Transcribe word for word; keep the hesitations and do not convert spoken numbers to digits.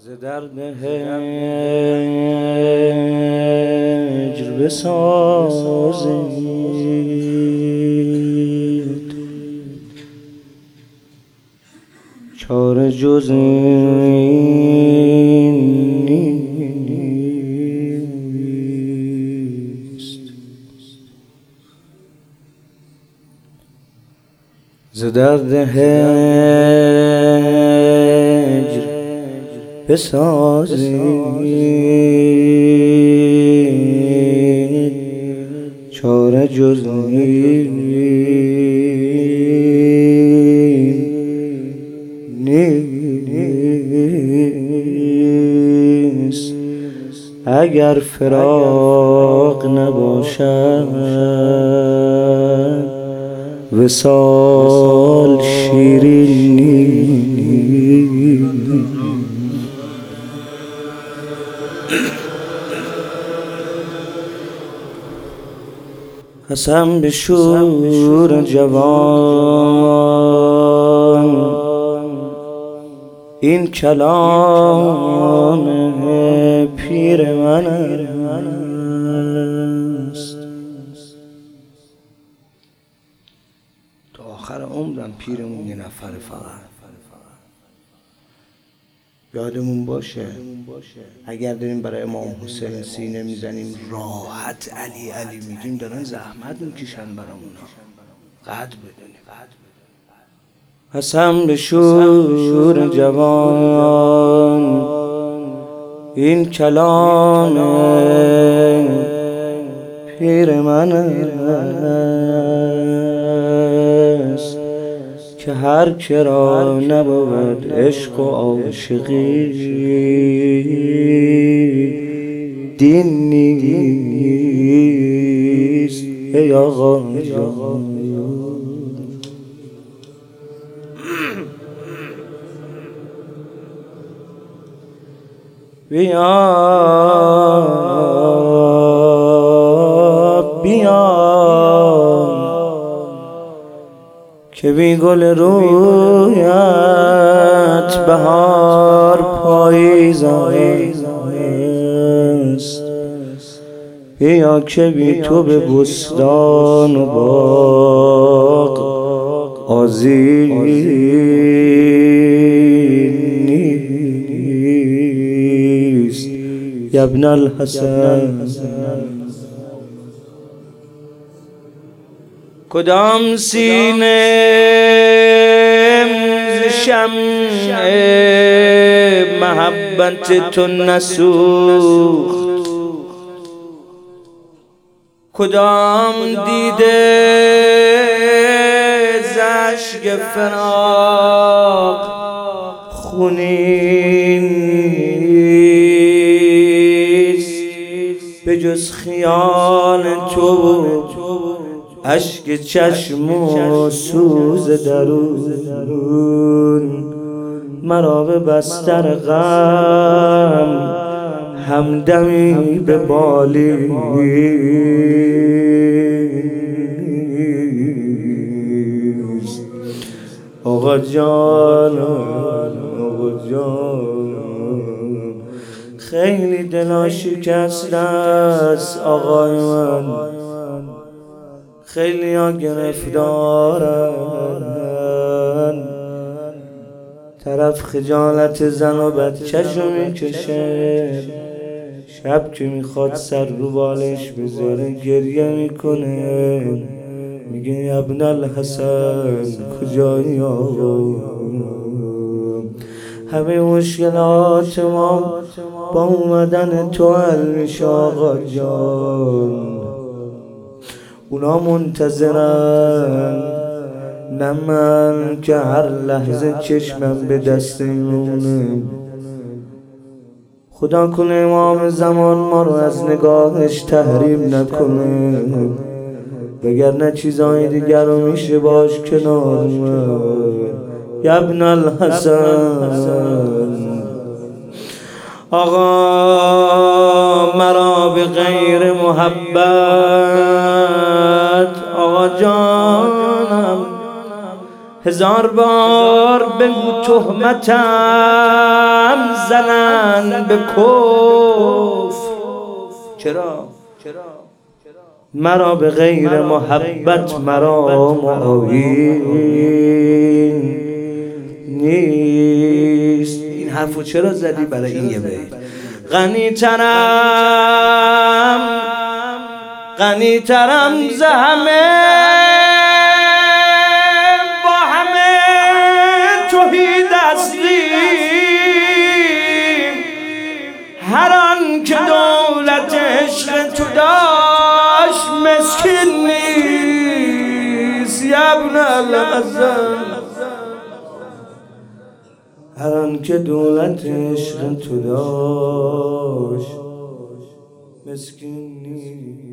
ز درد هجر بسازید، چاره جز این نیست. ز درد هجر بسازید، چاره جز این نیست. اگر فراق نباشد وصال شیرین نیست. قسم به شور جوان این کلام پیر من است. تا آخر عمرم پیرمون یه نفر فقط. یادمون باشه اگر داریم برای امام حسین سینه میزنیم راحت علی علی میگیم، دارن زحمت میکشن برامون. قدر بدونیم. قسم به شور جوان این کلام پیر من است که هر کرا نبود عشق و عاشقی دین نیست. ای آقا بیا بیا که بی گل رویت بهار پاییز است. بیا که بی تو به بستان و باغ آذین نیست. یا ابن الحسن کدام سینه ز شمع محبت تو نسوخت، کدام دیده ز اشک فراق خونین نیست. به جز خیال تو اشک چشم و سوز درون مرا به بستر غم همدمی به بالین. آقا جان آقا جان خیلی دلا شکسته است آقای من، خیلی ها گرفتارن. طرف خجالت زن و بچه‌شو میکشه، شب که میخواد سر رو بالش بذاره گریه میکنه، میگه ابن الحسن کجایی آقا؟ همه مشکلات ما با اومدن تو حل میشه آقا جان. اونا منتظرن نه من که هر لحظه چشمم به دست ایمونه. خدا کنه امام زمان ما رو از نگاهش تحریم نکنه، وگرنه چیزای دیگر رو میشه باش کنار اومد. یا ابن الحسن آقا مرا به غیر محبت آقا جانم هزار بار بگو تهمتم زنن به کفر. چرا؟ مرا به غیر محبت مرا معین نیست. این حرفو چرا زدی؟ برای این یه بیت. غنی ترم غنی ترم ز همه، با همه تهی دستیم، هر آن که دولت عشق تو داشت مسکین نیست. یا ابن الحسن، هر آن که دولت عشق تو داشت مسکین نیست.